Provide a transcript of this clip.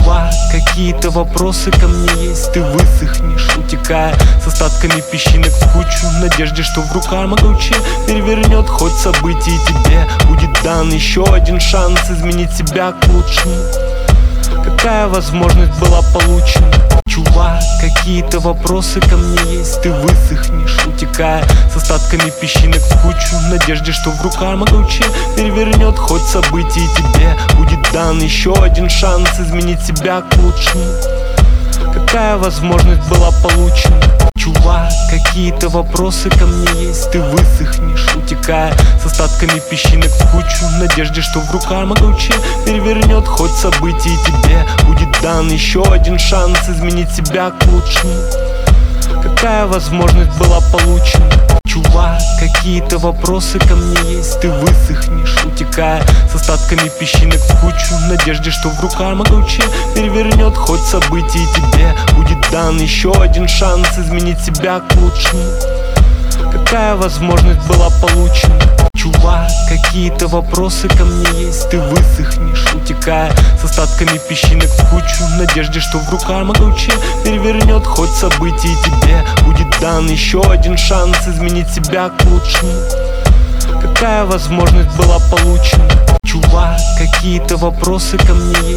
Чувак, какие-то вопросы ко мне есть. Ты высохнешь, утекая с остатками песчинок в кучу, в надежде, что в руках могуче перевернет хоть событие, и тебе будет дан еще один шанс изменить себя к лучшему. Какая возможность была получена? Чувак, какие-то вопросы ко мне есть. Ты высохнешь, утекая с остатками песчинок в кучу, в надежде, что в руках могуче перевернет хоть событие, и тебе будет дан еще один шанс изменить себя к лучшему. Какая возможность была получена? Чувак, какие-то вопросы ко мне есть. Ты высохнешь, утекая с остатками песчинок в кучу, в надежде, что в руках могуче перевернет хоть событие, и тебе будет дан еще один шанс изменить себя к лучшему. Какая возможность была получена? Чувак, какие-то вопросы ко мне есть. Ты высохнешь, утекая с остатками песчинок в кучу, в надежде, что в руках могуче перевернет хоть событие, и тебе будет дан еще один шанс изменить себя к лучшему. Какая возможность была получена? Чувак, какие-то вопросы ко мне есть. Ты высохнешь, утекая с остатками песчинок в кучу, в надежде, что в руках могуче перевернет хоть событие, и тебе будет дан еще один шанс изменить себя к лучшему. Какая возможность была получена? Чувак, какие-то вопросы ко мне есть.